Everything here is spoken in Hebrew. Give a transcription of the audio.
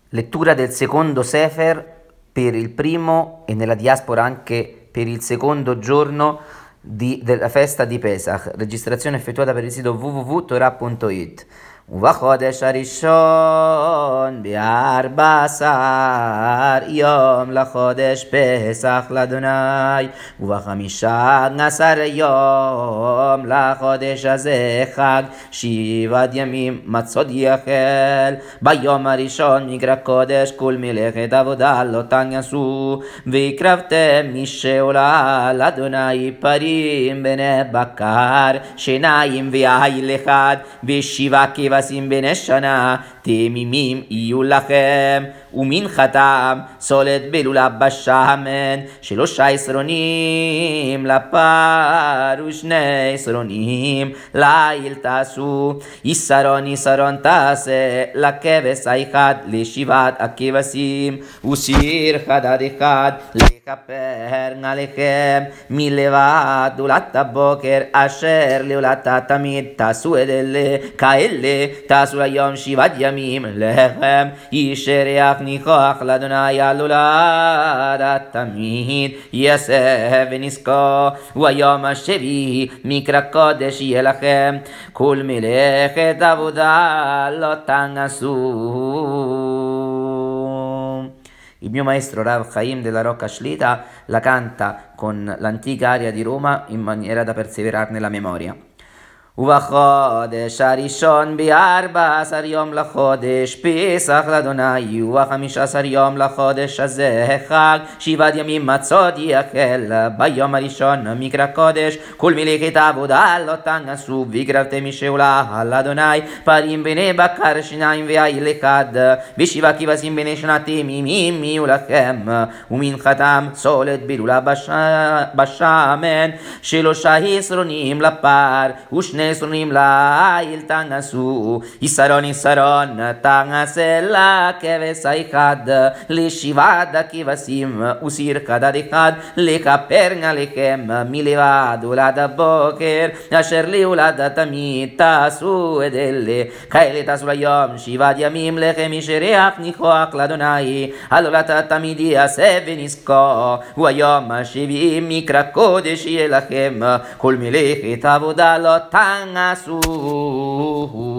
Lettura del secondo Sefer per il primo e nella diaspora anche per il secondo giorno della festa di Pesach. Registrazione effettuata per il sito www.torah.it. ובחודש הראשון ב14 יום לחודש פסח לאדוני וב15 יום לחודש הזה חג 7 ימים מצות יאכל ביום הראשון מקרא קודש כל מלאכת עבודה לא תעשו והקרבתם משעולה לאדוני פרים בני בקר שיניים ויעל אחד ושבעה כבשים בני שנה תמימים יהיו לכם ומנחתם סולת בלולה בשמן 13 עשרונים לפר ושני עשרונים ליל תעשו יסרון תעשה לכבש האחד לשבעת הכבשים וסיר חדד אחד לכפר עליכם מלבד עולת הבוקר אשר לעולת התמיד תעשו את אלה כאלה תעשו היום 7 ימים לכם ישרח ניחוח לאדוני על עולת התמיד יעשה ונזכור והיום השביעי מקרא קודש יהיה לכם כל מלאכת עבודה לא תעשו. Il mio maestro Rav Chaim della Rocca Shlita la canta con l'antica aria di Roma in maniera da perseverarne la memoria. ובחודש הראשון ב14 יום לחודש פסח לאדוני וב15 יום לחודש הזה חג 7 ימים מצות יאכל ביום הראשון מקרא קודש כל מלאכת עבודה לא תעשו והקרבתם משעולה לאדוני פרים בני בקר שיניים ויעל אחד ושבעה כבשים בני שנה תמימים יהיו לכם ומנחתם סולת בלולה בשמן 13 עשרונים לפר ושני עשרונים ליל תעשו יסרון תעשה לכבש האחד לשבעת הכבשים וסיר חדד אחד לכפר עליכם מלבד עולת הבוקר אשר לעולת התמיד תעשו את אלה כאלה תעשו ליום 7 ימים לכם ישרח ניחוח לאדוני על עולת התמיד יעשה ונזכור והיום השביעי מקרא קודש יהיה לכם כל מלאכת עבודה לא תעשו